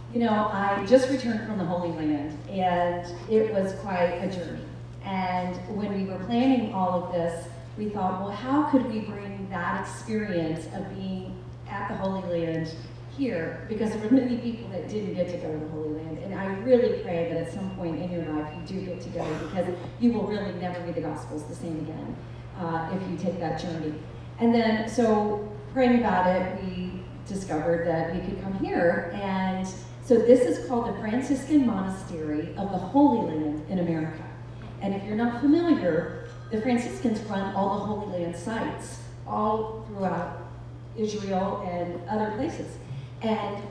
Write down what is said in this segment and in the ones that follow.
You know, I just returned from the Holy Land, and it was quite a journey. And when we were planning all of this, we thought, well, how could we bring that experience of being at the Holy Land here? Because there were many people that didn't get to go to the Holy Land. And I really pray that at some point in your life you do get to go, because you will really never read the Gospels the same again if you take that journey. And then, so praying about it, we discovered that we could come here. And so this is called the Franciscan Monastery of the Holy Land in America. And if you're not familiar, the Franciscans run all the Holy Land sites all throughout Israel and other places. And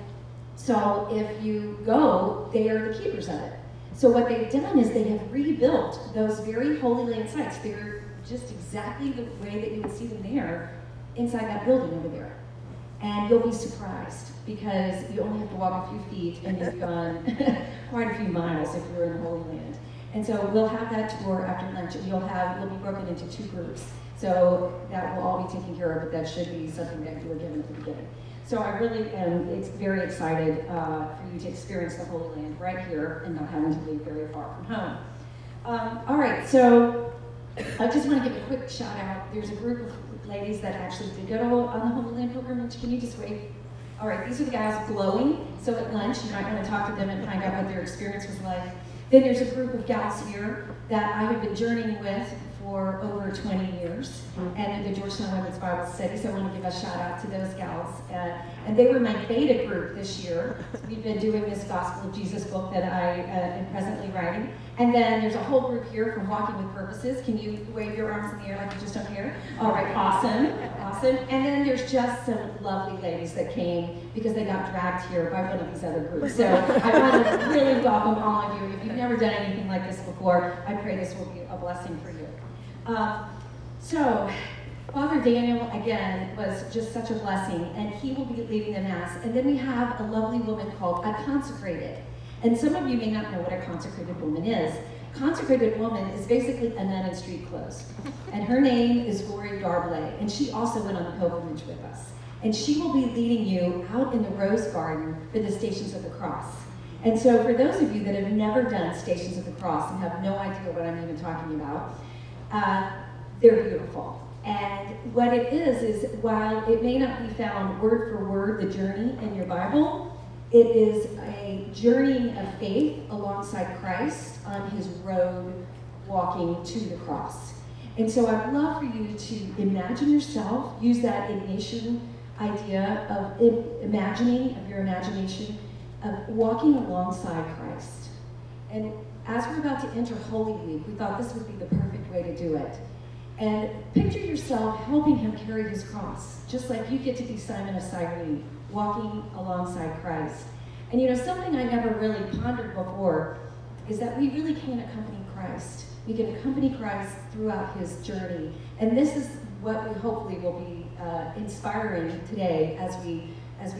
so if you go, they are the keepers of it. So what they've done is they have rebuilt those very Holy Land sites. They're just exactly the way that you would see them there inside that building over there. And you'll be surprised, because you only have to walk a few feet and you've gone quite a few miles if you're in the Holy Land. And so we'll have that tour after lunch, and we'll be broken into 2 groups. So that will all be taken care of, but that should be something that you were given at the beginning. So I really am very excited for you to experience the Holy Land right here and not having to leave very far from home. All right, so I just want to give a quick shout out. There's a group of ladies that actually did go on the Holy Land pilgrimage. Can you just wave? All right, these are the guys glowing. So at lunch, you might want to talk to them and find out what their experience was like. Then there's a group of gals here that I have been journeying with for over 20 years, and the Georgetown Women's Bible Study, so I want to give a shout out to those gals. And they were my beta group this year. We've been doing this Gospel of Jesus book that I am presently writing. And then there's a whole group here from Walking with Purposes. Can you wave your arms in the air like you just don't hear? All right, awesome, awesome. And then there's just some lovely ladies that came because they got dragged here by one of these other groups. So I want to really welcome all of you. If you've never done anything like this before, I pray this will be a blessing for you. So Father Daniel, again, was just such a blessing, and he will be leading the Mass. And then we have a lovely woman called a consecrated. And some of you may not know what a consecrated woman is. Consecrated woman is basically a nun in street clothes. And her name is Gloria Darblay, and she also went on the pilgrimage with us. And she will be leading you out in the Rose Garden for the Stations of the Cross. And so for those of you that have never done Stations of the Cross and have no idea what I'm even talking about, they're beautiful. And what it is while it may not be found word for word, the journey in your Bible, it is a journeying of faith alongside Christ on his road walking to the cross. And so I'd love for you to imagine yourself, use that Ignatian idea of imagining, of your imagination, of walking alongside Christ. And as we're about to enter Holy Week, we thought this would be the perfect way to do it. And picture yourself helping him carry his cross, just like you get to be Simon of Cyrene, walking alongside Christ. And you know, something I never really pondered before is that we really can accompany Christ. We can accompany Christ throughout his journey. And this is what we hopefully will be inspiring today as we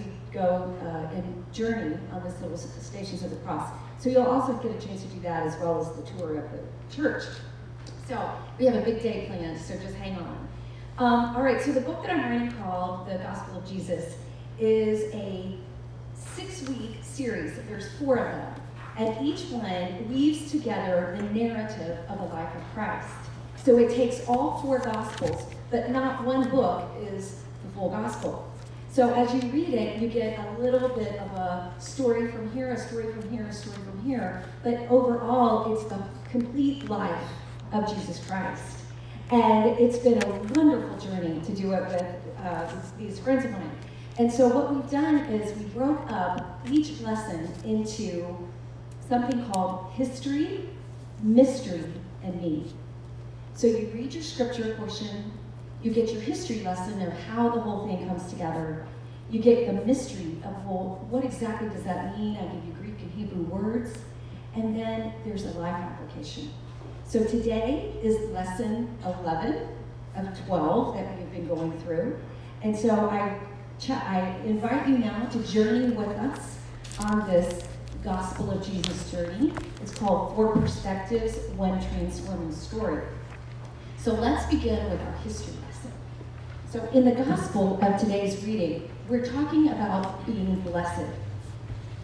go and journey on this little Stations of the Cross. So you'll also get a chance to do that as well as the tour of the church. So we have a big day planned, so just hang on. All right, so the book that I'm writing called The Gospel of Jesus is a 6-week series. There's 4 of them. And each one weaves together the narrative of the life of Christ. So it takes all 4 Gospels, but not one book is the full Gospel. So as you read it, you get a little bit of a story from here, a story from here, a story from here. But overall, it's the complete life of Jesus Christ. And it's been a wonderful journey to do it with these friends of mine. And so what we've done is we broke up each lesson into something called history, mystery, and me. So you read your scripture portion, you get your history lesson of how the whole thing comes together. You get the mystery of, well, what exactly does that mean? I give you Greek and Hebrew words. And then there's a life application. So today is lesson 11 of 12 that we've been going through. And so I invite you now to journey with us on this Gospel of Jesus journey. It's called 4 Perspectives, One Transforming Story. So let's begin with our history lesson. So in the Gospel of today's reading, we're talking about being blessed.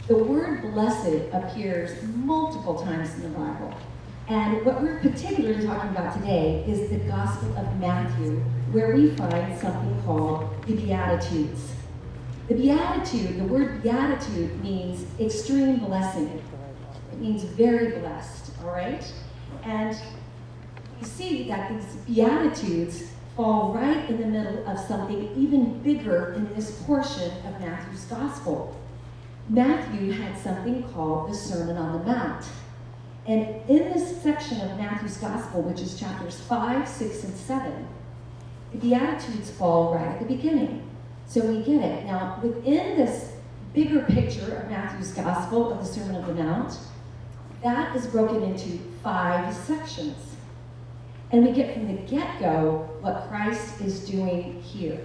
The word blessed appears multiple times in the Bible. And what we're particularly talking about today is the Gospel of Matthew, where we find something called the Beatitudes. The Beatitude, the word beatitude means extreme blessing. It means very blessed, all right? And you see that these Beatitudes fall right in the middle of something even bigger in this portion of Matthew's Gospel. Matthew had something called the Sermon on the Mount. And in this section of Matthew's Gospel, which is chapters 5, 6, and 7, the Beatitudes fall right at the beginning. So we get it. Now, within this bigger picture of Matthew's Gospel, of the Sermon on the Mount, that is broken into 5 sections. And we get from the get-go what Christ is doing here.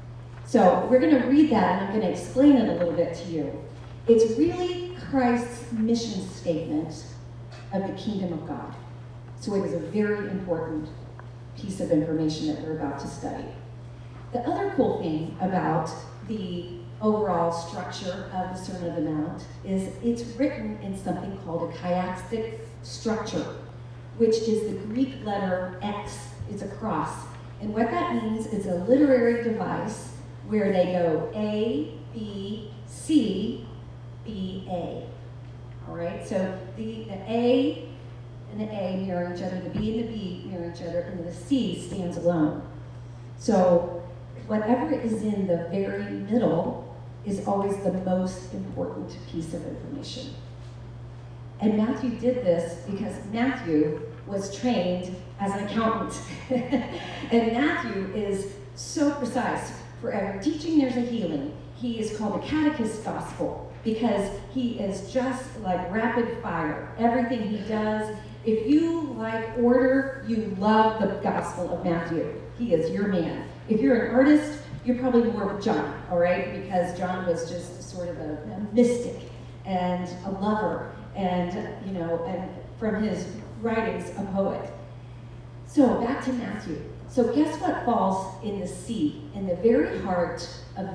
So we're going to read that, and I'm going to explain it a little bit to you. It's really Christ's mission statement of the kingdom of God. So it is a very important piece of information that we're about to study. The other cool thing about the overall structure of the Sermon on the Mount is it's written in something called a chiastic structure, which is the Greek letter X. It's a cross. And what that means is a literary device where they go A, B, C, B, A. All right, so the A and the A mirror each other, the B and the B mirror each other, and the C stands alone. So whatever is in the very middle is always the most important piece of information. And Matthew did this because Matthew was trained as an accountant. And Matthew is so precise. For every teaching, there's a healing. He is called the catechist gospel because he is just like rapid fire. Everything he does, if you like order, you love the Gospel of Matthew. He is your man. If you're an artist, you're probably more of John, all right? Because John was just sort of a mystic and a lover and, and from his writings, a poet. So back to Matthew. So guess what falls in the C, in the very heart of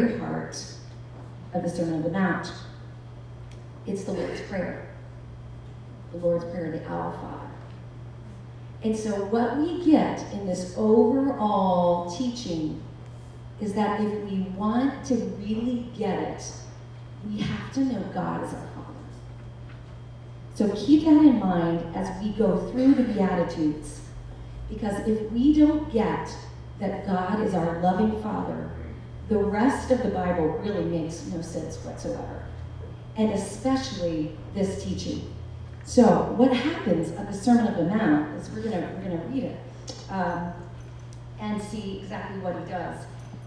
the Sermon on the Mount? It's the Lord's Prayer. The Lord's Prayer, the Our Father. And so what we get in this overall teaching is that if we want to really get it, we have to know God as our Father. So keep that in mind as we go through the Beatitudes. Because if we don't get that God is our loving Father, the rest of the Bible really makes no sense whatsoever. And especially this teaching. So what happens at the Sermon on the Mount is we're gonna read it and see exactly what he does.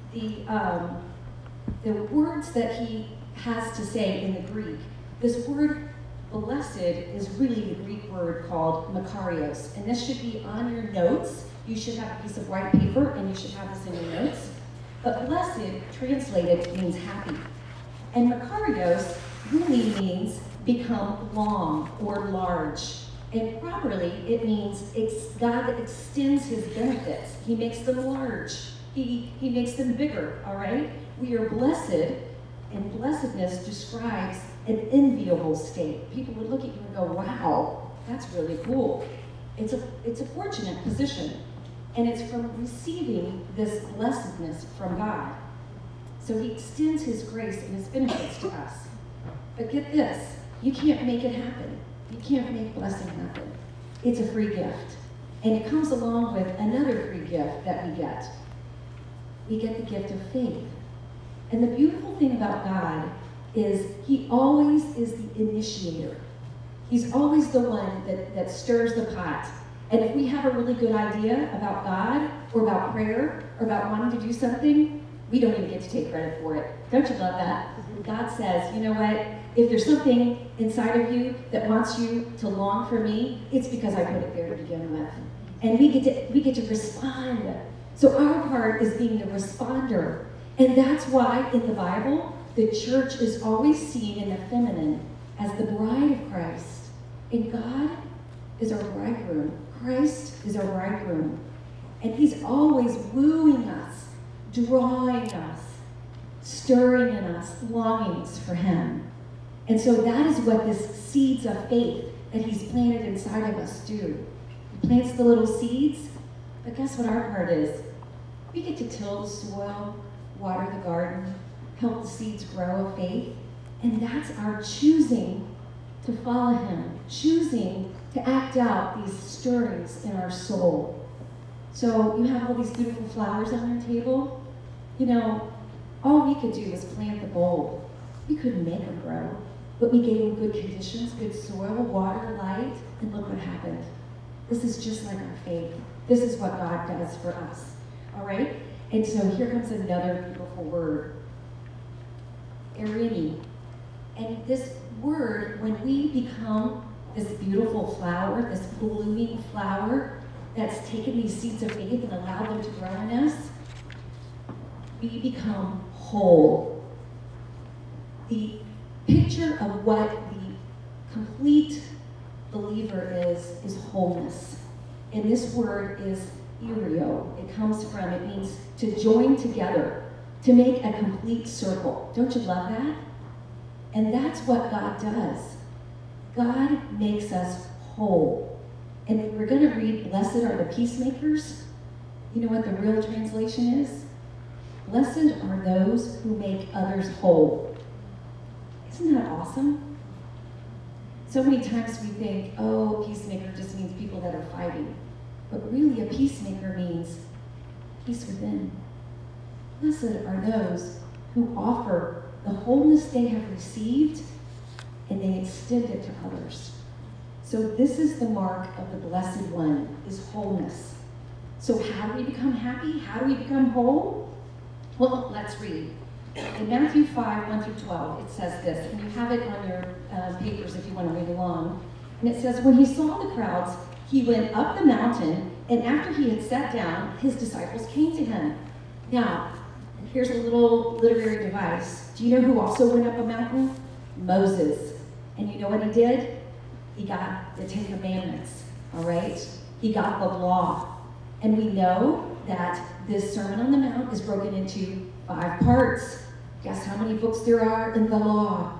The words that he has to say in the Greek, this word blessed is really the Greek word called makarios, and this should be on your notes. You should have a piece of white paper, and you should have this in your notes. But blessed, translated, means happy. And makarios really means become long or large. And properly, it means God extends his benefits. He makes them large. He makes them bigger, all right? We are blessed, and blessedness describes an enviable state. People would look at you and go, wow, that's really cool. It's a fortunate position. And it's from receiving this blessedness from God. So he extends his grace and his benefits to us. But get this, you can't make it happen. You can't make blessing happen. It's a free gift. And it comes along with another free gift that we get. We get the gift of faith. And the beautiful thing about God is he always is the initiator. He's always the one that stirs the pot. And if we have a really good idea about God or about prayer or about wanting to do something, we don't even get to take credit for it. Don't you love that? God says, you know what? If there's something inside of you that wants you to long for me, it's because I put it there to begin with. And we get to respond. So our part is being the responder. And that's why in the Bible, the church is always seen in the feminine as the bride of Christ. And God is our bridegroom. Christ is our bridegroom. And he's always wooing us, drawing us, stirring in us longings for him. And so that is what this seeds of faith that he's planted inside of us do. He plants the little seeds, but guess what our part is? We get to till the soil, water the garden, help the seeds grow of faith, and that's our choosing to follow him, choosing to act out these stirrings in our soul. So you have all these beautiful flowers on your table. You know, all we could do was plant the bulb. We couldn't make them grow, but we gave them good conditions, good soil, water, light, and look what happened. This is just like our faith. This is what God does for us. All right? And so here comes another beautiful word. Erini. And this word, when we become this beautiful flower, this blooming flower that's taken these seeds of faith and allowed them to grow in us, we become whole. The picture of what the complete believer is wholeness. And this word is erio. It comes from, it means to join together, to make a complete circle. Don't you love that? And that's what God does. God makes us whole. And we're going to read, blessed are the peacemakers. You know what the real translation is? Blessed are those who make others whole. Isn't that awesome? So many times we think, oh, peacemaker just means people that are fighting. But really, a peacemaker means peace within. Blessed are those who offer the wholeness they have received and they extend it to others. So this is the mark of the Blessed One, is wholeness. So how do we become happy? How do we become whole? Well, let's read. In Matthew 5, 1 through 12, it says this, and you have it on your papers if you want to read along. And it says, when he saw the crowds, he went up the mountain, and after he had sat down, his disciples came to him. Now, here's a little literary device. Do you know who also went up a mountain? Moses. And you know what he did? He got the Ten Commandments, all right? He got the law. And we know that this Sermon on the Mount is broken into 5 parts. Guess how many books there are in the law?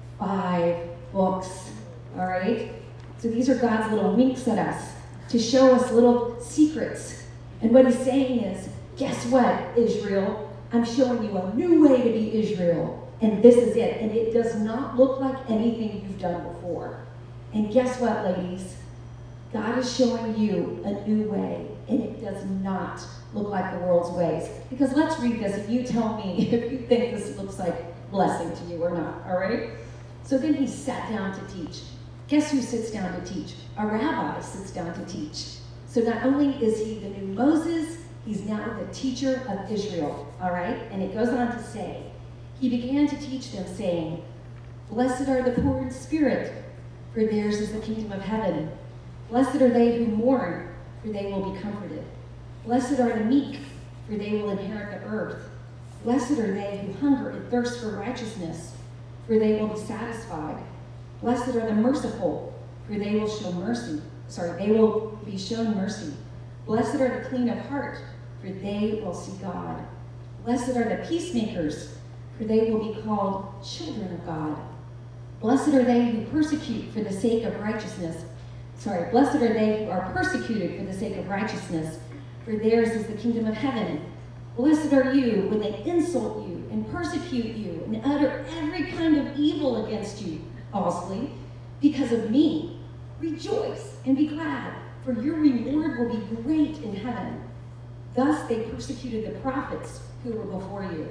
5 books, all right? So these are God's little winks at us to show us little secrets. And what he's saying is, guess what, Israel? I'm showing you a new way to be Israel. And this is it. And it does not look like anything you've done before. And guess what, ladies? God is showing you a new way. And it does not look like the world's ways. Because let's read this and you tell me if you think this looks like blessing to you or not, all right? So then he sat down to teach. Guess who sits down to teach? A rabbi sits down to teach. So not only is he the new Moses, he's now the teacher of Israel, all right? And it goes on to say, he began to teach them, saying, blessed are the poor in spirit, for theirs is the kingdom of heaven. Blessed are they who mourn, for they will be comforted. Blessed are the meek, for they will inherit the earth. Blessed are they who hunger and thirst for righteousness, for they will be satisfied. Blessed are the merciful, for they will show mercy. They will be shown mercy. Blessed are the clean of heart, for they will see God. Blessed are the peacemakers, for they will be called children of God. Blessed are they who persecute for the sake of righteousness. Blessed are they who are persecuted for the sake of righteousness, for theirs is the kingdom of heaven. Blessed are you when they insult you and persecute you and utter every kind of evil against you falsely because of me. Rejoice and be glad, for your reward will be great in heaven. Thus they persecuted the prophets who were before you.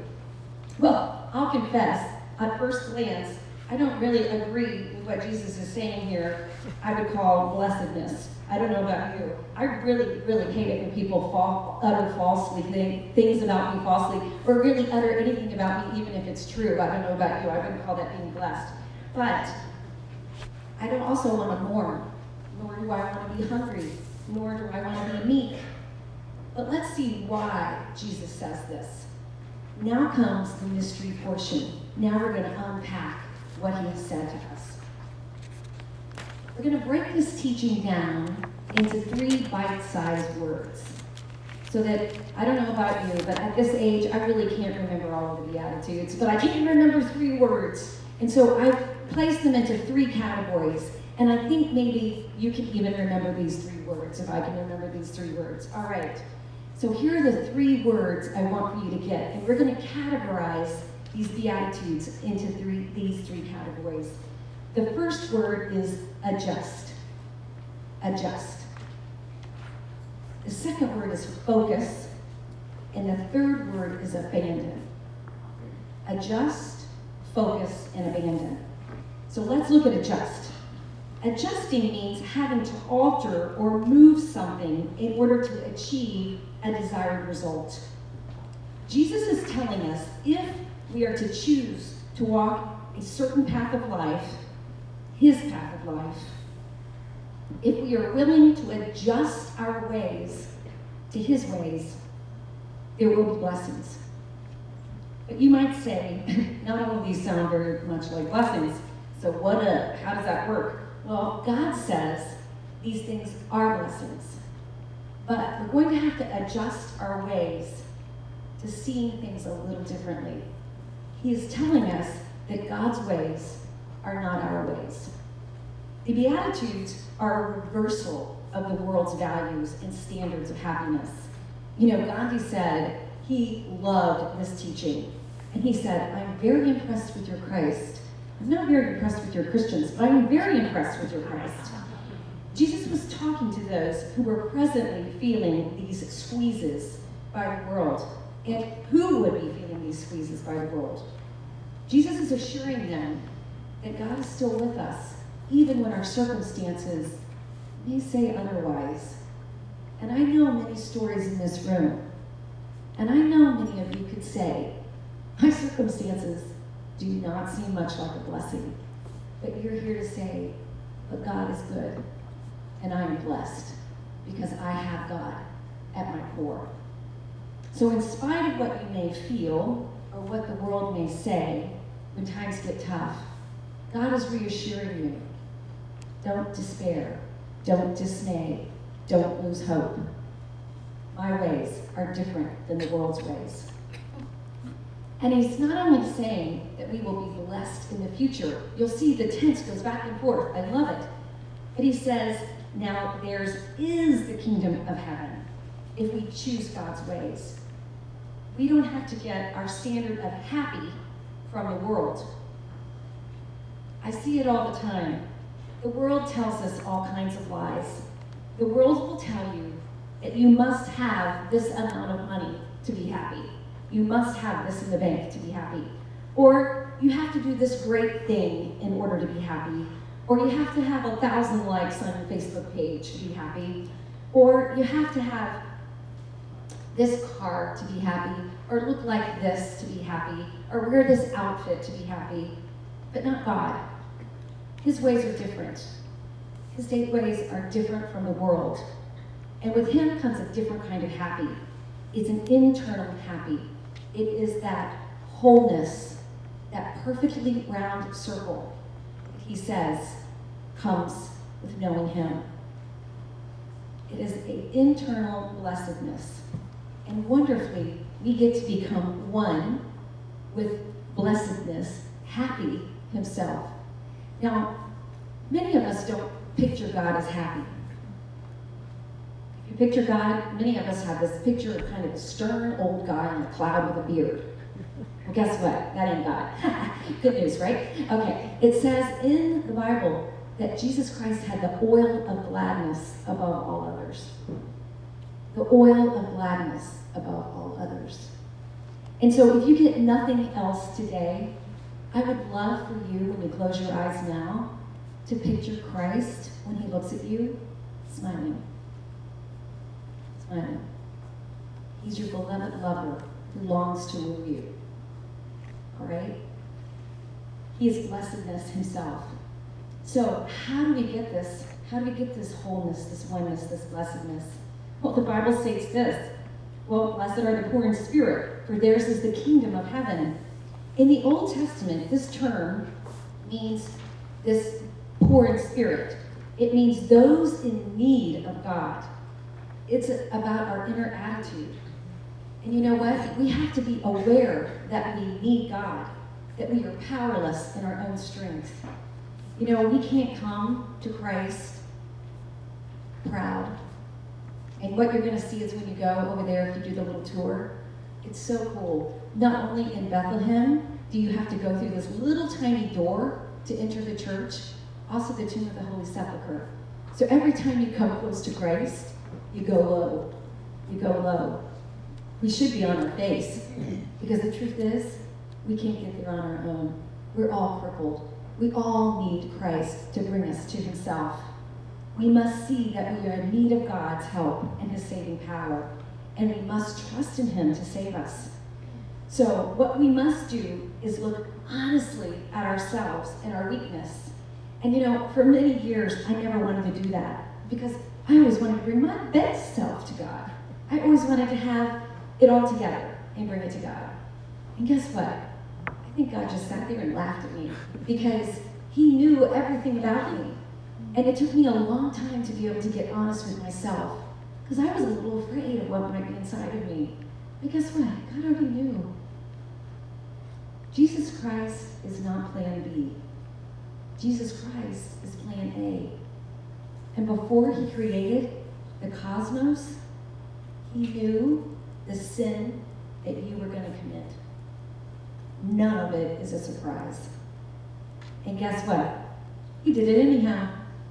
Well, I'll confess, at first glance, I don't really agree with what Jesus is saying here. I would call blessedness. I don't know about you. I really, really hate it when people utter falsely things about me falsely, or really utter anything about me, even if it's true. I don't know about you. I wouldn't call that being blessed. But I don't also want to mourn, nor do I want to be hungry, nor do I want to be meek. But let's see why Jesus says this. Now comes the mystery portion. Now we're going to unpack what he has said to us. We're going to break this teaching down into 3 bite-sized words. So that, I don't know about you, but at this age, I really can't remember all of the Beatitudes, but I can remember 3 words. And so I've placed them into 3 categories. And I think maybe you can even remember these 3 words, if I can remember these 3 words. All right. So here are the 3 words I want for you to get. And we're going to categorize these Beatitudes into these 3 categories. The first word is adjust. Adjust. The second word is focus. And the third word is abandon. Adjust, focus, and abandon. So let's look at adjust. Adjusting means having to alter or move something in order to achieve a desired result. Jesus is telling us if we are to choose to walk a certain path of life, his path of life, if we are willing to adjust our ways to his ways, there will be blessings. But you might say, not all of these sound very much like blessings, so how does that work? Well, God says these things are blessings, but we're going to have to adjust our ways to seeing things a little differently. He is telling us that God's ways are not our ways. The Beatitudes are a reversal of the world's values and standards of happiness. You know, Gandhi said he loved this teaching, and he said, I'm very impressed with your Christ. I'm not very impressed with your Christians, but I'm very impressed with your Christ. Jesus was talking to those who were presently feeling these squeezes by the world. And who would be feeling these squeezes by the world? Jesus is assuring them that God is still with us, even when our circumstances may say otherwise. And I know many stories in this room, and I know many of you could say, my circumstances do not seem much like a blessing. But you're here to say, but God is good, and I am blessed because I have God at my core. So in spite of what you may feel or what the world may say when times get tough, God is reassuring you. Don't despair. Don't dismay. Don't lose hope. My ways are different than the world's ways. And he's not only saying that we will be blessed in the future. You'll see the tense goes back and forth. I love it. But he says, now theirs is the kingdom of heaven if we choose God's ways. We don't have to get our standard of happy from the world. I see it all the time. The world tells us all kinds of lies. The world will tell you that you must have this amount of money to be happy. You must have this in the bank to be happy. Or you have to do this great thing in order to be happy. Or you have to have 1,000 likes on your Facebook page to be happy. Or you have to have this car to be happy. Or look like this to be happy. Or wear this outfit to be happy. But not God. His ways are different. His ways are different from the world. And with him comes a different kind of happy. It's an internal happy. It is that wholeness, that perfectly round circle, he says, comes with knowing him. It is an internal blessedness. And wonderfully, we get to become one with blessedness, happy himself. Now, many of us don't picture God as happy. If you picture God, many of us have this picture of kind of a stern old guy on a cloud with a beard. Well, guess what? That ain't God. Good news, right? Okay, it says in the Bible that Jesus Christ had the oil of gladness above all others. The oil of gladness above all others. And so if you get nothing else today, I would love for you, when you close your eyes now, to picture Christ when he looks at you, smiling. Smiling. He's your beloved lover who longs to woo you. All right? He is blessedness himself. So how do we get this? How do we get this wholeness, this oneness, this blessedness? Well, the Bible states this. Well, blessed are the poor in spirit, for theirs is the kingdom of heaven. In the Old Testament, this term means this poor in spirit. It means those in need of God. It's about our inner attitude. And you know what? We have to be aware that we need God, that we are powerless in our own strength. You know, we can't come to Christ proud. And what you're going to see is when you go over there, if you do the little tour, it's so cool. Not only in Bethlehem do you have to go through this little tiny door to enter the church, also the tomb of the Holy Sepulchre. So every time you come close to Christ, you go low. You go low. We should be on our face, because the truth is, we can't get there on our own. We're all crippled. We all need Christ to bring us to himself. We must see that we are in need of God's help and his saving power, and we must trust in him to save us. So what we must do is look honestly at ourselves and our weakness. And you know, for many years, I never wanted to do that, because I always wanted to bring my best self to God. I always wanted to have it all together and bring it to God. And guess what? I think God just sat there and laughed at me, because he knew everything about me. And it took me a long time to be able to get honest with myself, because I was a little afraid of what might be inside of me. But guess what? God already knew. Jesus Christ is not plan B. Jesus Christ is plan A. And before he created the cosmos, he knew the sin that you were going to commit. None of it is a surprise. And guess what? He did it anyhow.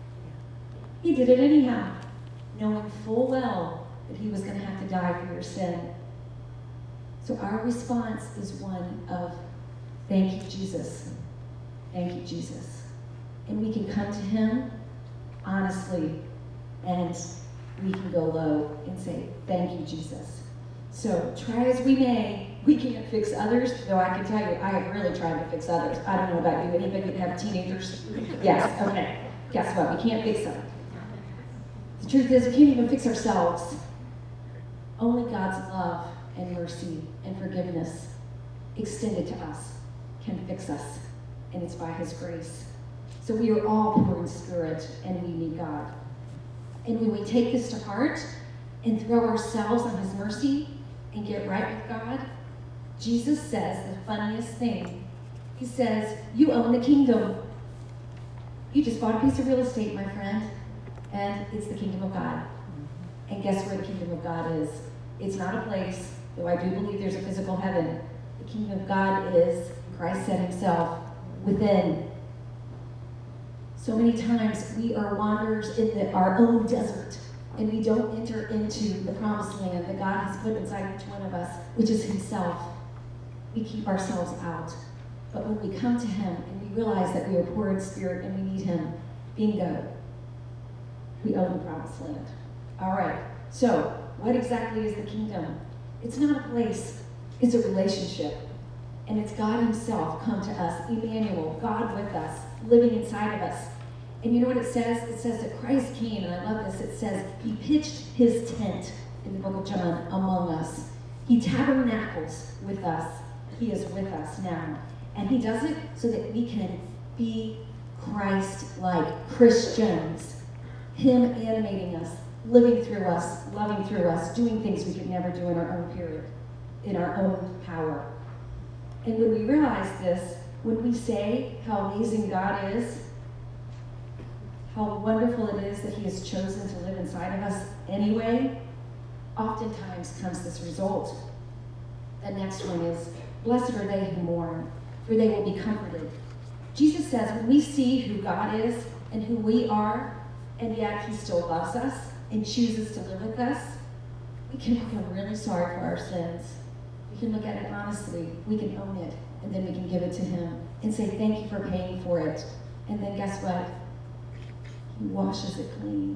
He did it anyhow, knowing full well that he was going to have to die for your sin. So our response is one of, thank you, Jesus. Thank you, Jesus. And we can come to him honestly, and we can go low and say, thank you, Jesus. So try as we may, we can't fix others, though I can tell you, I have really tried to fix others. I don't know about you. Anybody that have teenagers? Yes, okay. Guess what? We can't fix them. The truth is, we can't even fix ourselves. Only God's love and mercy and forgiveness extended to us can fix us, and it's by his grace. So we are all poor in spirit, and we need God. And when we take this to heart and throw ourselves on his mercy and get right with God, Jesus says the funniest thing. He says, you own the kingdom. You just bought a piece of real estate, my friend, and it's the kingdom of God. And guess where the kingdom of God is? It's not a place, though I do believe there's a physical heaven. The kingdom of God is, Christ said himself, within. So many times we are wanderers in our own desert, and we don't enter into the promised land that God has put inside each one of us, which is himself. We keep ourselves out. But when we come to him and we realize that we are poor in spirit and we need him, bingo, we own the promised land. All right, so what exactly is the kingdom? It's not a place, it's a relationship. And it's God himself come to us, Emmanuel, God with us, living inside of us. And you know what it says? It says that Christ came, and I love this, it says he pitched his tent in the book of John among us. He tabernacles with us. He is with us now. And he does it so that we can be Christ-like Christians. Him animating us, living through us, loving through us, doing things we could never do in our own period, in our own power. And when we realize this, when we say how amazing God is, how wonderful it is that he has chosen to live inside of us anyway, oftentimes comes this result. The next one is, blessed are they who mourn, for they will be comforted. Jesus says when we see who God is and who we are, and yet he still loves us and chooses to live with us, we can feel really sorry for our sins. We can look at it honestly. We can own it, and then we can give it to him and say, thank you for paying for it. And then guess what? He washes it clean.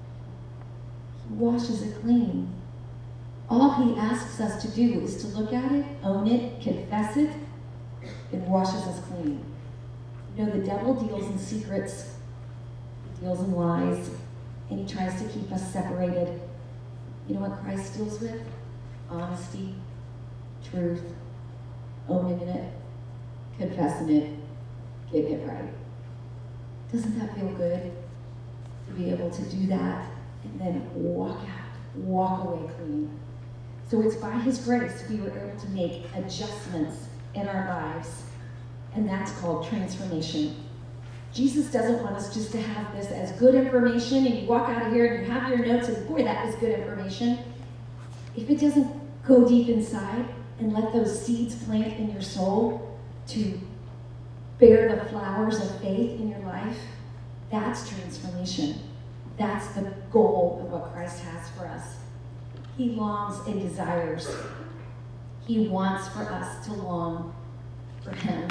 He washes it clean. All he asks us to do is to look at it, own it, confess it. It washes us clean. You know, the devil deals in secrets. He deals in lies, and he tries to keep us separated. You know what Christ deals with? Honesty, truth, owning it, confessing it, getting it right. Doesn't that feel good? To be able to do that and then walk away clean. So it's by his grace we were able to make adjustments in our lives, and that's called transformation. Jesus doesn't want us just to have this as good information and you walk out of here and you have your notes and boy, that was good information. If it doesn't go deep inside and let those seeds plant in your soul to bear the flowers of faith in your life, that's transformation. That's the goal of what Christ has for us. He longs and desires. He wants for us to long for him.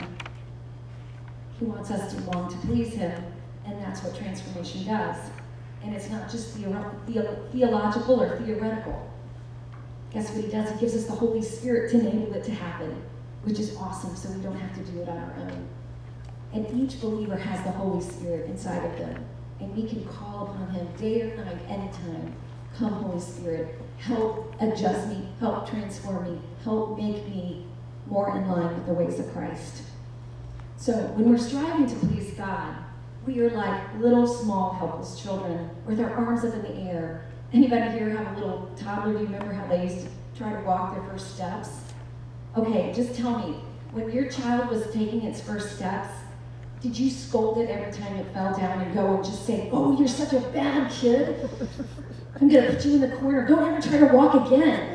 He wants us to long to please him, and that's what transformation does. And it's not just theological or theoretical. Guess what he does? He gives us the Holy Spirit to enable it to happen, which is awesome, so we don't have to do it on our own. And each believer has the Holy Spirit inside of them, and we can call upon him day or night, anytime. Come, Holy Spirit, help adjust me, help transform me, help make me more in line with the ways of Christ. So when we're striving to please God, we are like little, small, helpless children with our arms up in the air. Anybody here have a little toddler? Do you remember how they used to try to walk their first steps? Okay, just tell me, when your child was taking its first steps, did you scold it every time it fell down and go and just say, oh, you're such a bad kid? I'm going to put you in the corner. Don't ever try to walk again.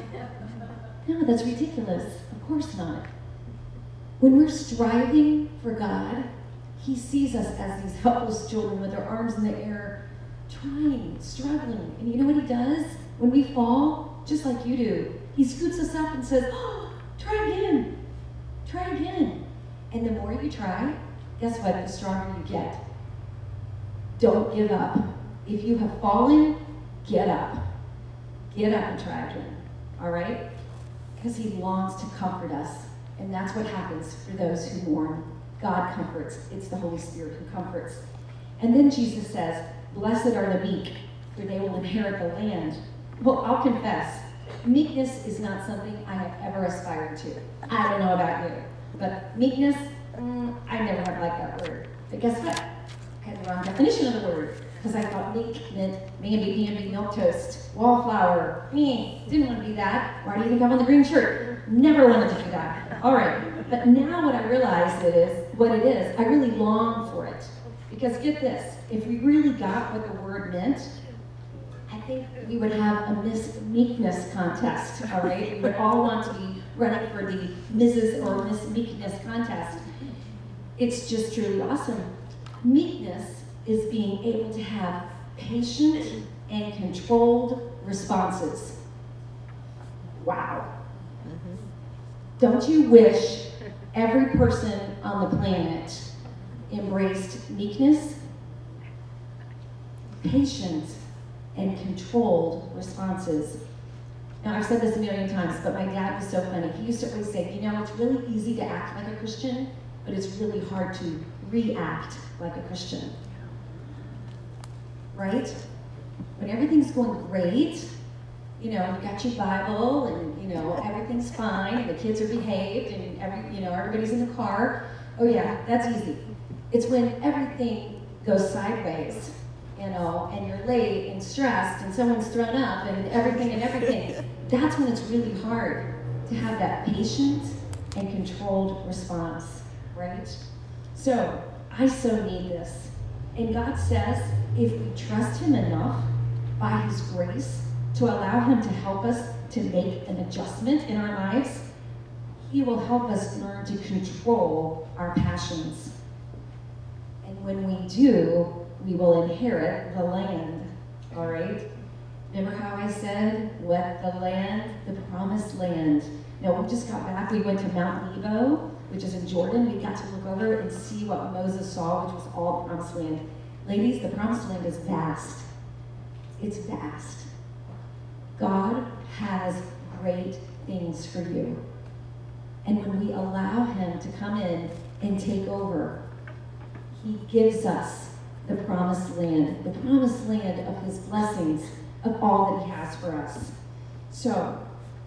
No, that's ridiculous. Of course not. When we're striving for God, he sees us as these helpless children with our arms in the air, trying, struggling. And you know what he does? When we fall, just like you do, he scoots us up and says, oh, try again. Try again. And the more you try, guess what? The stronger you get. Don't give up. If you have fallen, get up. Get up and try again. All right? Because he longs to comfort us. And that's what happens for those who mourn. God comforts. It's the Holy Spirit who comforts. And then Jesus says, blessed are the meek, for they will inherit the land. Well, I'll confess, meekness is not something I have ever aspired to. I don't know about you, but meekness, I never have liked that word. But guess what? I had the wrong definition of the word, because I thought meek meant mamby-pamby, milquetoast, wallflower. Didn't want to be that. Why do you think I'm on the green shirt? Never wanted to do that. All right, but now what I realize what it is, I really long for it. Because get this, if we really got what the word meant, I think we would have a Miss Meekness contest, all right? We would all want to be running for the Mrs. or Miss Meekness contest. It's just truly awesome. Meekness is being able to have patient and controlled responses. Wow. Don't you wish every person on the planet embraced meekness, patience, and controlled responses? Now, I've said this a million times, but my dad was so funny. He used to always say, you know, it's really easy to act like a Christian, but it's really hard to react like a Christian. Right? When everything's going great, you know, you got your Bible and, you know, everything's fine and the kids are behaved and everybody's in the car. Oh yeah, that's easy. It's when everything goes sideways, you know, and you're late and stressed and someone's thrown up and everything. That's when it's really hard to have that patient and controlled response, right? So, I so need this. And God says, if we trust him enough by his grace to allow him to help us to make an adjustment in our lives, he will help us learn to control our passions. And when we do, we will inherit the land, all right? Remember how I said, what the land, the promised land. Now, we just got back, we went to Mount Nebo, which is in Jordan. We got to look over and see what Moses saw, which was all the promised land. Ladies, the promised land is vast. It's vast. God has great things for you. And when we allow him to come in and take over, he gives us the promised land of his blessings, of all that he has for us. So,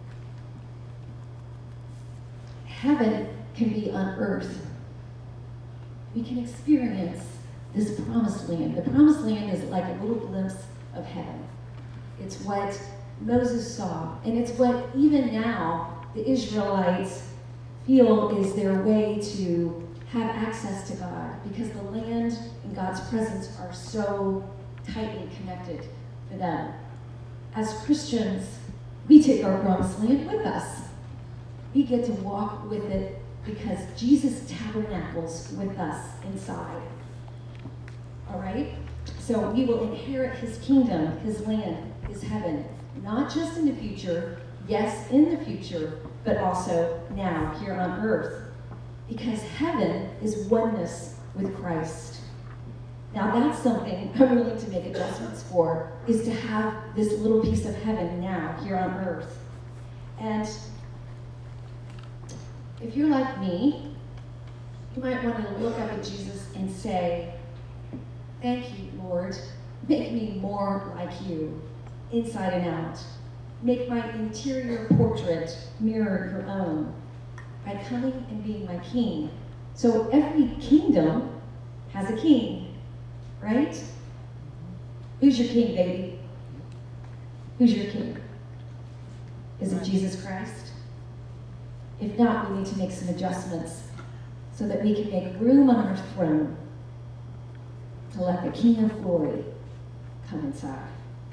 heaven can be on earth. We can experience this promised land. The promised land is like a little glimpse of heaven. It's what Moses saw, and it's what even now the Israelites feel is their way to have access to God because the land and God's presence are so tightly connected for them. As Christians, we take our promised land with us. We get to walk with it because Jesus tabernacles with us inside. All right? So we will inherit his kingdom, his land, his heaven, not just in the future, yes, in the future, but also now, here on earth. Because heaven is oneness with Christ. Now that's something I'm willing to make adjustments for, is to have this little piece of heaven now, here on earth. And if you're like me, you might want to look up at Jesus and say, thank you, Lord. Make me more like you, inside and out. Make my interior portrait mirror your own by coming and being my king. So every kingdom has a king, right? Who's your king, baby? Who's your king? Is it Jesus Christ? If not, we need to make some adjustments so that we can make room on our throne to let the King of Glory come inside.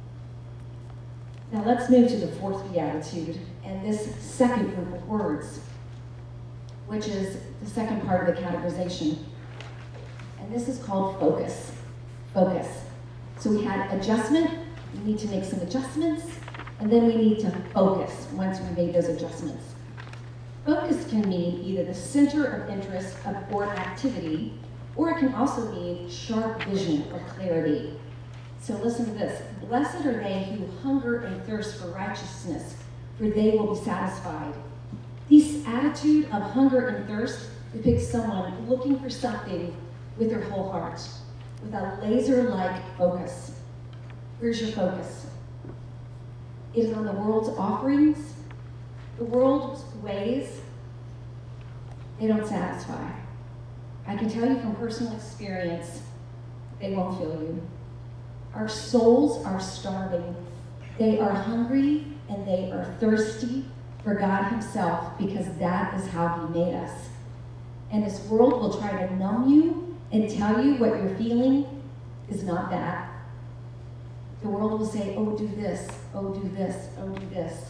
Now let's move to the fourth beatitude and this second group of words, which is the second part of the categorization. And this is called focus. Focus. So we had adjustment, we need to make some adjustments, and then we need to focus once we made those adjustments. Focus can mean either the center of interest or activity, or it can also mean sharp vision or clarity. So listen to this. Blessed are they who hunger and thirst for righteousness, for they will be satisfied. This attitude of hunger and thirst depicts someone looking for something with their whole heart, with a laser-like focus. Where's your focus? Is it on the world's offerings? The world's ways? They don't satisfy. I can tell you from personal experience, they won't fill you. Our souls are starving. They are hungry and they are thirsty for God himself because that is how he made us. And this world will try to numb you and tell you what you're feeling is not that. The world will say, oh, do this, oh, do this, oh, do this.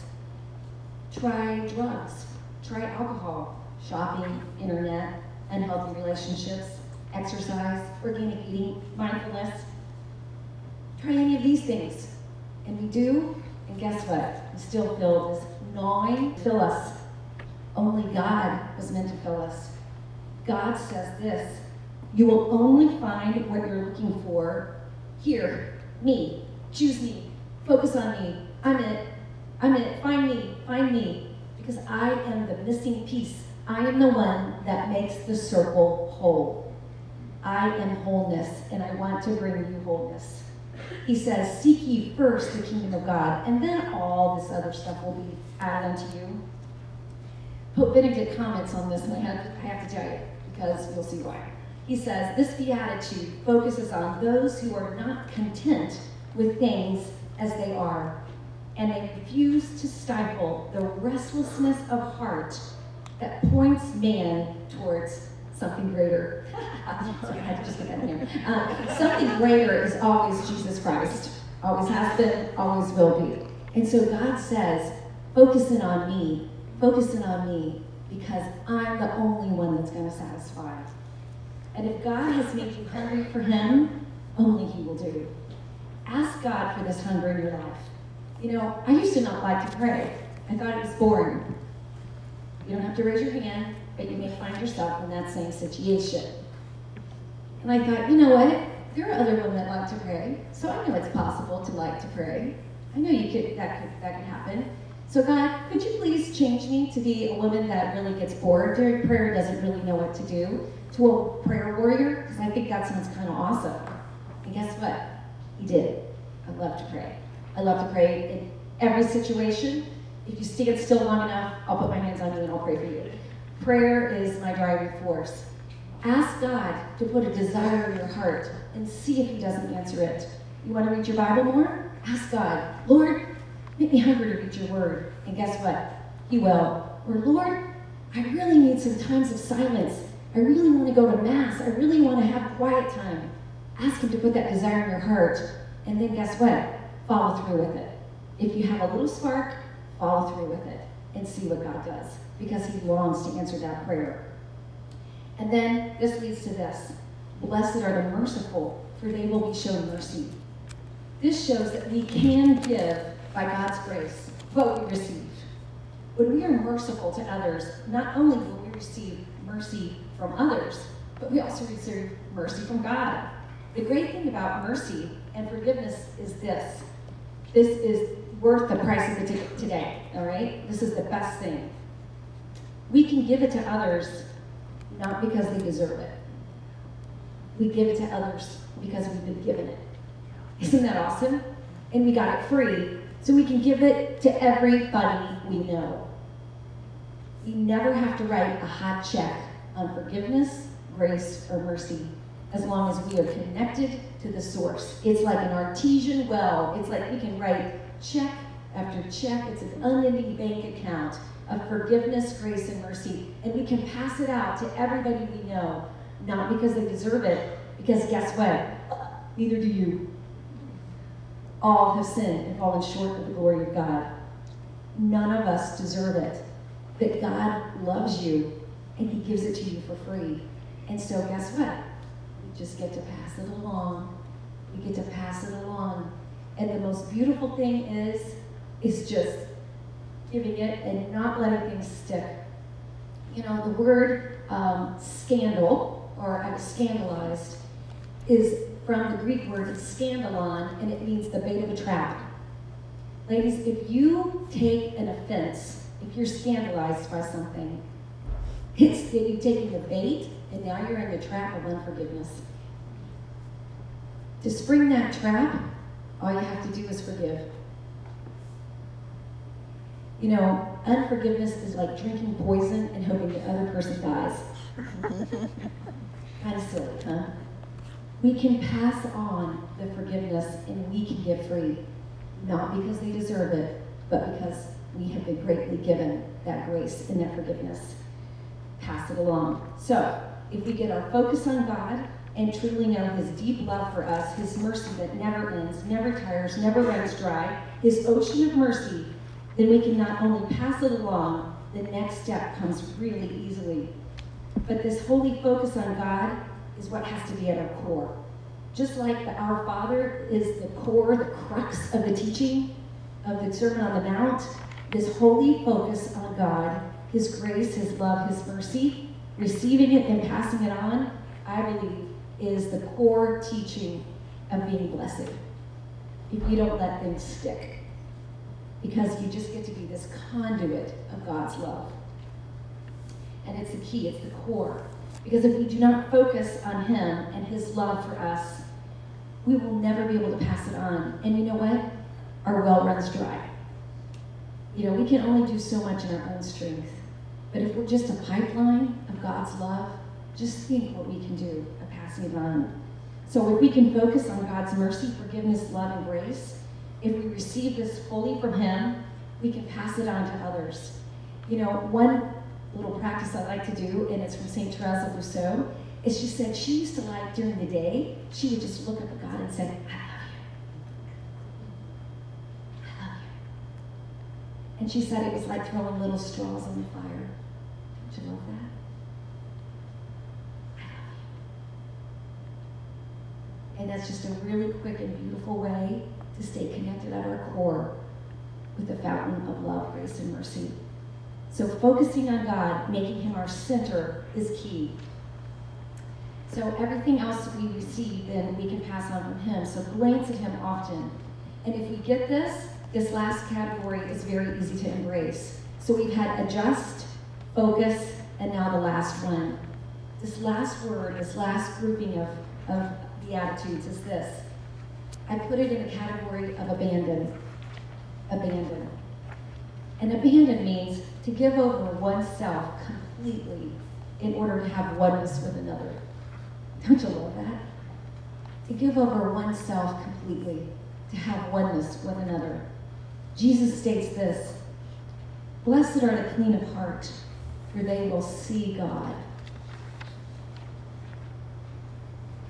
Try drugs, try alcohol, shopping, internet, unhealthy relationships, exercise, organic eating, mindfulness. Try any of these things. And we do, and guess what? We still feel this gnawing, fill us. Only God was meant to fill us. God says this, you will only find what you're looking for here, me. Choose me, focus on me, I'm it, find me, because I am the missing piece. I am the one that makes the circle whole. I am wholeness, and I want to bring you wholeness. He says, seek ye first the kingdom of God, and then all this other stuff will be added unto you. Pope Benedict comments on this, and I have to tell you, because you'll see why. He says, this beatitude focuses on those who are not content with things as they are, and they refuse to stifle the restlessness of heart that points man towards something greater. Sorry, I had to just get that in here. Something greater is always Jesus Christ. Always has been, always will be. And so God says, focus in on me, because I'm the only one that's going to satisfy. And if God has made you hungry for him, only he will do. Ask God for this hunger in your life. You know, I used to not like to pray. I thought it was boring. You don't have to raise your hand, but you may find yourself in that same situation. And I thought, you know what? There are other women that like to pray, so I know it's possible to like to pray. I know that could happen. So God, could you please change me to be a woman that really gets bored during prayer, doesn't really know what to do, to a prayer warrior? Because I think that sounds kind of awesome. And guess what? He did. I love to pray. I love to pray in every situation. If you stand still long enough, I'll put my hands on you and I'll pray for you. Prayer is my driving force. Ask God to put a desire in your heart and see if he doesn't answer it. You want to read your Bible more? Ask God, Lord, make me hungry to read your word. And guess what? He will. Or Lord, I really need some times of silence. I really want to go to Mass. I really want to have quiet time. Ask him to put that desire in your heart. And then guess what? Follow through with it. If you have a little spark, follow through with it and see what God does, because he longs to answer that prayer. And then this leads to this. Blessed are the merciful, for they will be shown mercy. This shows that we can give by God's grace what we receive. When we are merciful to others, not only will we receive mercy from others, but we also receive mercy from God. The great thing about mercy and forgiveness is this. This is worth the price of the ticket today, all right? This is the best thing. We can give it to others not because they deserve it. We give it to others because we've been given it. Isn't that awesome? And we got it free, so we can give it to everybody we know. We never have to write a hot check on forgiveness, grace, or mercy, as long as we are connected to the source. It's like an artesian well. It's like we can write check after check. It's an unending bank account of forgiveness, grace, and mercy. And we can pass it out to everybody we know, not because they deserve it, because guess what? Neither do you. All have sinned and fallen short of the glory of God. None of us deserve it. But God loves you, and he gives it to you for free. And so guess what? We just get to pass it along. We get to pass it along. And the most beautiful thing is just giving it and not letting things stick. You know, the word scandal, or I was scandalized, is from the Greek word scandalon, and it means the bait of a trap. Ladies, if you take an offense, if you're scandalized by something, it's that you've taken the bait, and now you're in the trap of unforgiveness. To spring that trap, all you have to do is forgive. You know, unforgiveness is like drinking poison and hoping the other person dies. Kind of silly, huh? We can pass on the forgiveness and we can get free, not because they deserve it, but because we have been greatly given that grace and that forgiveness. Pass it along. So, if we get our focus on God and truly know his deep love for us, his mercy that never ends, never tires, never runs dry, his ocean of mercy, then we can not only pass it along, the next step comes really easily. But this holy focus on God is what has to be at our core. Just like the Our Father is the core, the crux of the teaching of the Sermon on the Mount, this holy focus on God, his grace, his love, his mercy, receiving it and passing it on, I believe, is the core teaching of being blessed. If you don't let things stick. Because you just get to be this conduit of God's love. And it's the key, it's the core. Because if we do not focus on him and his love for us, we will never be able to pass it on. And you know what? Our well runs dry. You know, we can only do so much in our own strength. But if we're just a pipeline of God's love, just think what we can do of passing it on. So if we can focus on God's mercy, forgiveness, love, and grace, if we receive this fully from him, we can pass it on to others. You know, one little practice I like to do, and it's from St. Therese of Lisieux, is she said she used to like during the day, she would just look up at God and say, I love you. I love you. And she said it was like throwing little straws in the fire. Don't you love that? I love you. And that's just a really quick and beautiful way to stay connected at our core with the fountain of love, grace, and mercy. So focusing on God, making him our center, is key. So everything else we receive, then we can pass on from him. So glance at him often. And if we get this, this last category is very easy to embrace. So we've had adjust, focus, and now the last one. This last word, this last grouping of Beatitudes is this. I put it in the category of abandon. Abandon. And abandon means to give over oneself completely in order to have oneness with another. Don't you love that? To give over oneself completely, to have oneness with another. Jesus states this, blessed are the clean of heart, for they will see God.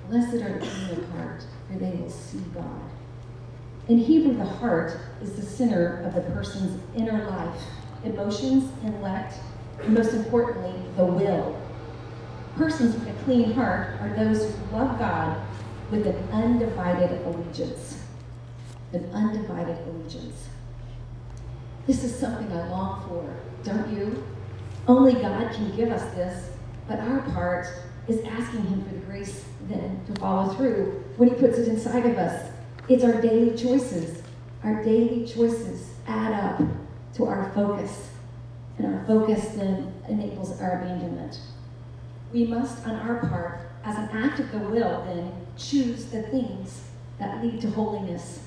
Blessed are the clean of heart, for they will see God. In Hebrew, the heart is the center of the person's inner life, emotions, intellect, and most importantly, the will. Persons with a clean heart are those who love God with an undivided allegiance. An undivided allegiance. This is something I long for, don't you? Only God can give us this, but our part is asking him for the grace then to follow through when he puts it inside of us. It's our daily choices. Our daily choices add up to our focus, and our focus then enables our abandonment. We must, on our part, as an act of the will, then, choose the things that lead to holiness.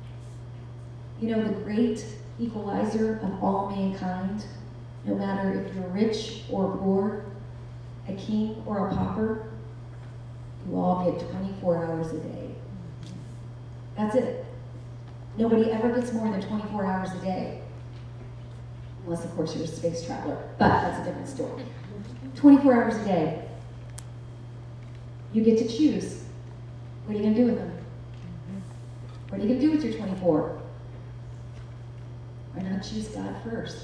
You know, the great equalizer of all mankind, no matter if you're rich or poor, a king or a pauper, you all get 24 hours a day. That's it. Nobody ever gets more than 24 hours a day. Unless, of course, you're a space traveler. But that's a different story. 24 hours a day. You get to choose. What are you going to do with them? What are you going to do with your 24? Why not choose God first?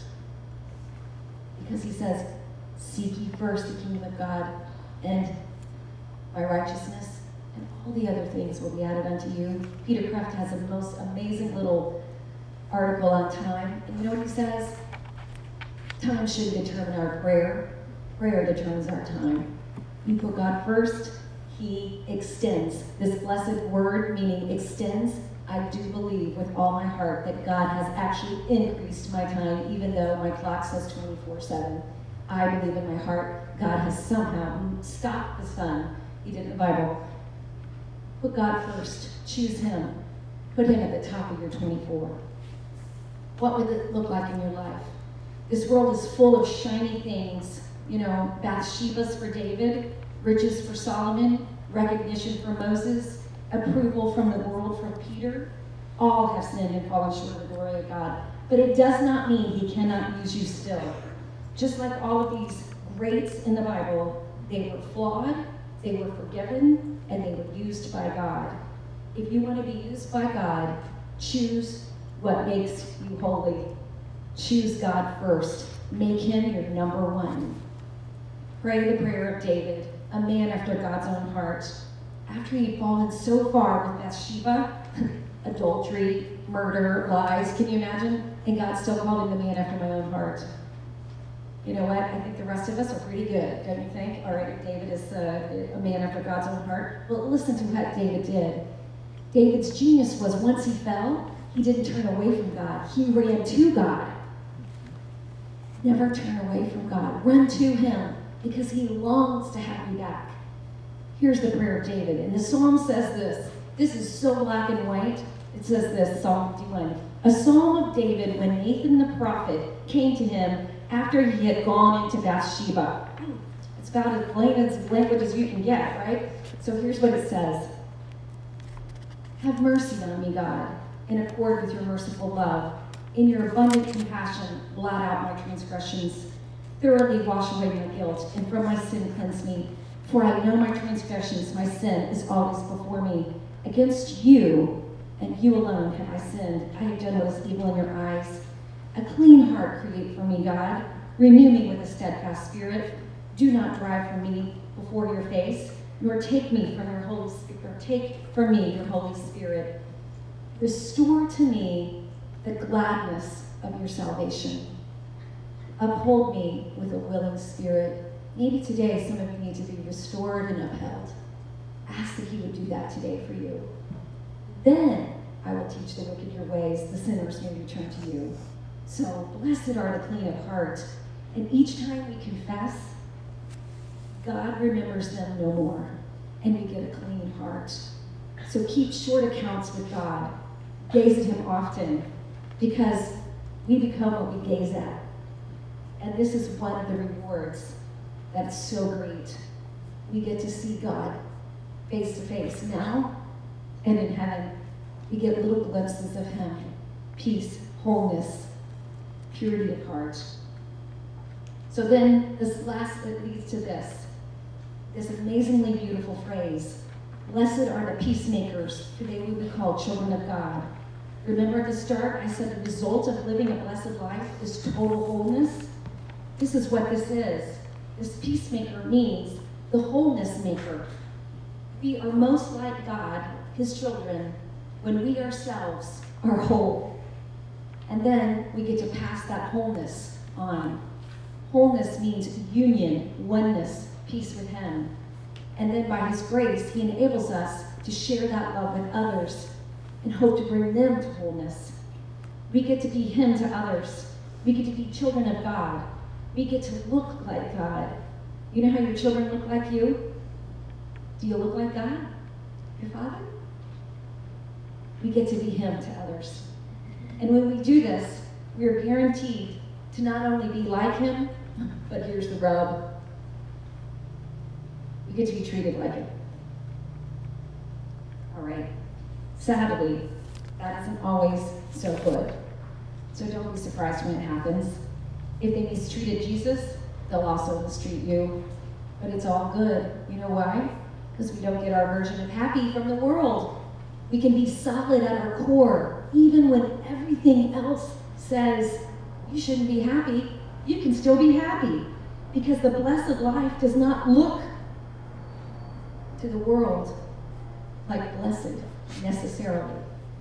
Because he says, seek ye first the kingdom of God, and my righteousness, and all the other things will be added unto you. Peter Kraft has a most amazing little article on time. And you know what he says? Time should determine our prayer. Prayer determines our time. You put God first, he extends. This blessed word, meaning extends, I do believe with all my heart that God has actually increased my time, even though my clock says 24/7. I believe in my heart God has somehow stopped the sun. He did in the Bible. Put God first. Choose him. Put him at the top of your 24. What would it look like in your life? This world is full of shiny things. You know, Bathsheba's for David, riches for Solomon, recognition for Moses, approval from the world for Peter. All have sinned and fallen short of the glory of God. But it does not mean he cannot use you still. Just like all of these greats in the Bible, they were flawed, they were forgiven, and they were used by God. If you want to be used by God, choose what makes you holy. Choose God first. Make him your number one. Pray the prayer of David, a man after God's own heart. After he'd fallen so far with Bathsheba, adultery, murder, lies, can you imagine? And God still called him the man after my own heart. You know what? I think the rest of us are pretty good, don't you think? All right, if David is a man after God's own heart. Well, listen to what David did. David's genius was once he fell, he didn't turn away from God. He ran to God. Never turn away from God. Run to him because he longs to have you back. Here's the prayer of David. And the psalm says this. This is so black and white. It says this, Psalm 51. A psalm of David when Nathan the prophet came to him after he had gone into Bathsheba. It's about as plain as language as you can get, right? So here's what it says. Have mercy on me, God, in accord with your merciful love. In your abundant compassion, blot out my transgressions. Thoroughly wash away my guilt, and from my sin cleanse me. For I know my transgressions, my sin is always before me. Against you, and you alone have I sinned. I have done what is evil in your eyes. A clean heart create for me, God. Renew me with a steadfast spirit. Do not drive from me before your face, nor take from me your Holy Spirit. Restore to me the gladness of your salvation. Uphold me with a willing spirit. Maybe today some of you need to be restored and upheld. Ask that he would do that today for you. Then I will teach the wicked your ways, the sinners may return to you. So blessed are the clean of heart. And each time we confess, God remembers them no more. And we get a clean heart. So keep short accounts with God. Gaze at him often. Because we become what we gaze at. And this is one of the rewards that's so great. We get to see God face to face now and in heaven. We get little glimpses of him. Peace, wholeness, purity of heart. So then this last leads to this amazingly beautiful phrase. Blessed are the peacemakers, for they will be called children of God. Remember at the start, I said the result of living a blessed life is total wholeness? This is what this is. This peacemaker means the wholeness maker. We are most like God, his children, when we ourselves are whole. And then we get to pass that wholeness on. Wholeness means union, oneness, peace with him. And then by his grace, he enables us to share that love with others and hope to bring them to wholeness. We get to be him to others. We get to be children of God. We get to look like God. You know how your children look like you? Do you look like God? Your Father? We get to be him to others. And when we do this, we are guaranteed to not only be like him, but here's the rub. We get to be treated like him. All right. Sadly, that isn't always so good. So don't be surprised when it happens. If they mistreated Jesus, they'll also mistreat you. But it's all good. You know why? Because we don't get our version of happy from the world. We can be solid at our core, even when everything else says you shouldn't be happy. You can still be happy, because the blessed life does not look to the world like blessed necessarily.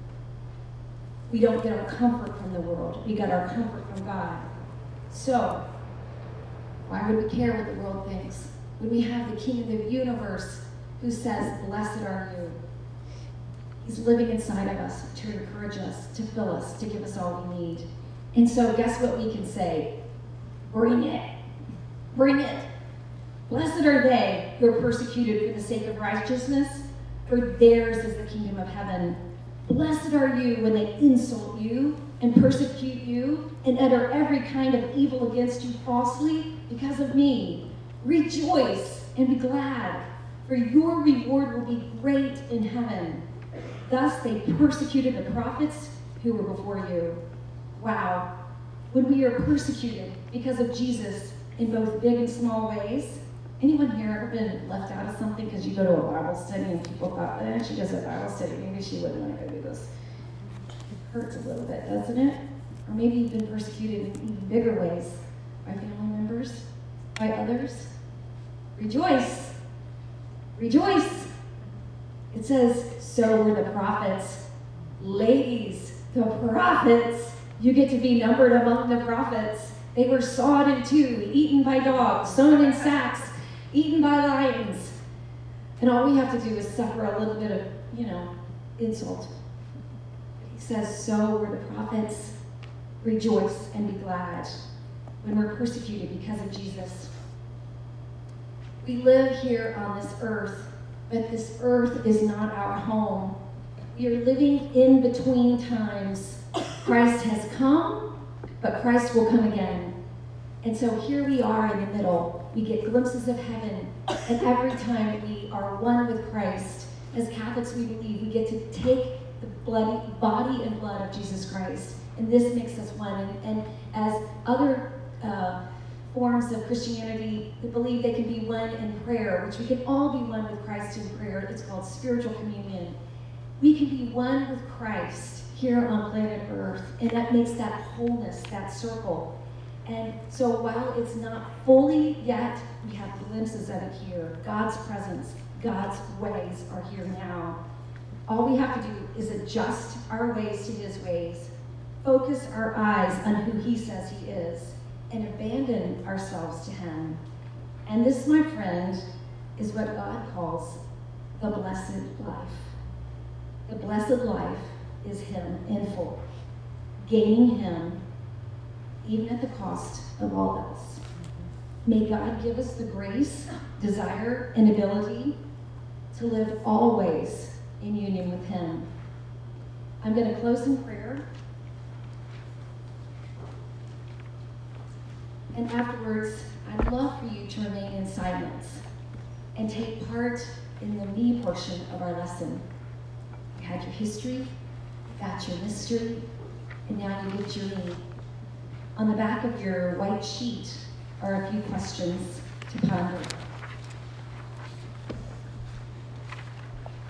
We don't get our comfort from the world. We get our comfort from God. So, why would we care what the world thinks when we have the King of the universe who says, "Blessed are you"? He's living inside of us to encourage us, to fill us, to give us all we need. And so guess what we can say? Bring it. Bring it. Blessed are they who are persecuted for the sake of righteousness, for theirs is the kingdom of heaven. Blessed are you when they insult you and persecute you and utter every kind of evil against you falsely because of me. Rejoice and be glad, for your reward will be great in heaven. Thus they persecuted the prophets who were before you. Wow. When we are persecuted because of Jesus in both big and small ways. Anyone here ever been left out of something because you go to a Bible study and people thought, she does a Bible study, maybe she wouldn't want to go do this. It hurts a little bit, doesn't it? Or maybe you've been persecuted in even bigger ways by family members, by others. Rejoice. Rejoice. It says, so were the prophets. Ladies, the prophets. You get to be numbered among the prophets. They were sawed in two, eaten by dogs, sown in sacks, eaten by lions. And all we have to do is suffer a little bit of, insult. He says, so were the prophets. Rejoice and be glad when we're persecuted because of Jesus. We live here on this earth, but this earth is not our home. We are living in between times. Christ has come, but Christ will come again. And so here we are in the middle. We get glimpses of heaven, and every time we are one with Christ, as Catholics we believe we get to take the body and blood of Jesus Christ, and this makes us one. And as other forms of Christianity that believe they can be one in prayer, which we can all be one with Christ in prayer, it's called spiritual communion. We can be one with Christ here on planet Earth, and that makes that wholeness, that circle. And so while it's not fully yet, we have glimpses of it here. God's presence, God's ways are here now. All we have to do is adjust our ways to his ways, focus our eyes on who he says he is, and abandon ourselves to him. And this, my friend, is what God calls the blessed life. The blessed life is him in full, gaining him even at the cost of all else. May God give us the grace, desire, and ability to live always in union with him. I'm going to close in prayer. And afterwards, I'd love for you to remain in silence and take part in the me portion of our lesson. You had your history, you got your mystery, and now you get your me. On the back of your white sheet are a few questions to ponder.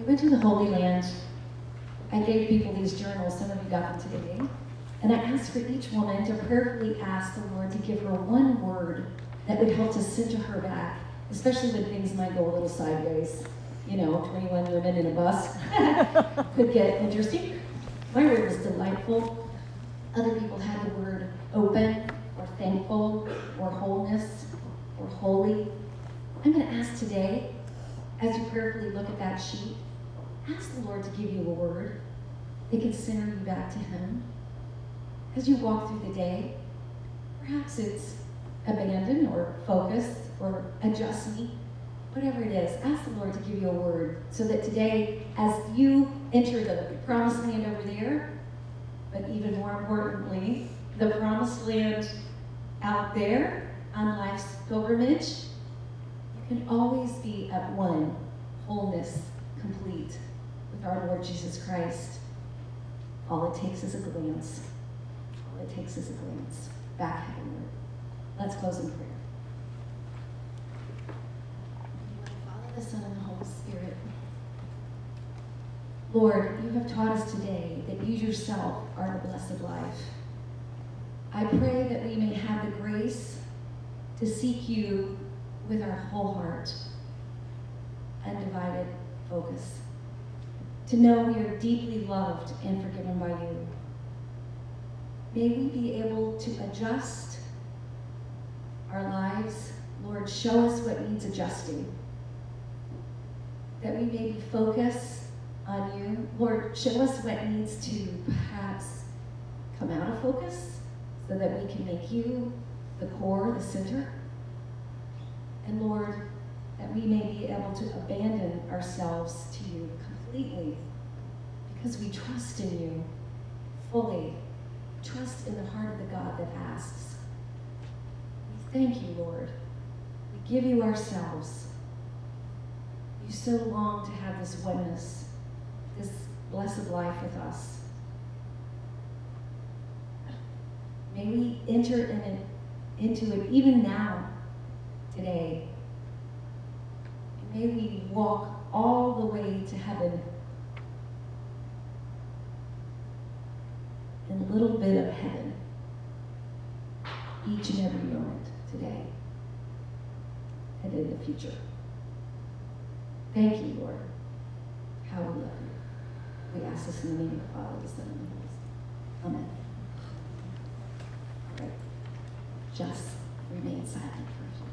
went to the Holy Land. I gave people these journals, some of you got them today. And I asked for each woman to prayerfully ask the Lord to give her one word that would help to center her back, especially when things might go a little sideways. 21 women in a bus could get interesting. My word was delightful. Other people had the word open, or thankful, or wholeness, or holy. I'm going to ask today, as you prayerfully look at that sheet, ask the Lord to give you a word that can center you back to Him. As you walk through the day, perhaps it's abandon or focus or adjust me, whatever it is, ask the Lord to give you a word so that today, as you enter the promised land over there, but even more importantly, the promised land out there on life's pilgrimage, you can always be at one, wholeness, complete with our Lord Jesus Christ. All it takes is a glance. All it takes is a glance back heavenward. Let's close in prayer. Father, the Son, and the Holy Spirit. Lord, you have taught us today that you yourself are the blessed life. I pray that we may have the grace to seek you with our whole heart, undivided focus, to know we are deeply loved and forgiven by you. May we be able to adjust our lives. Lord, show us what needs adjusting, that we may be focused on you. Lord, show us what needs to perhaps come out of focus so that we can make you the core, the center. And Lord, that we may be able to abandon ourselves to you completely because we trust in you fully, trust in the heart of the God that asks. We thank you, Lord. We give you ourselves. You so long to have this oneness, this blessed life with us. May we enter into it even now, today. And may we walk all the way to heaven in a little bit of heaven each and every moment today and in the future. Thank you, Lord. How we love you. We ask this in the name of the Father, the Son, and the Holy Spirit. Amen. All right. Just remain silent for a few.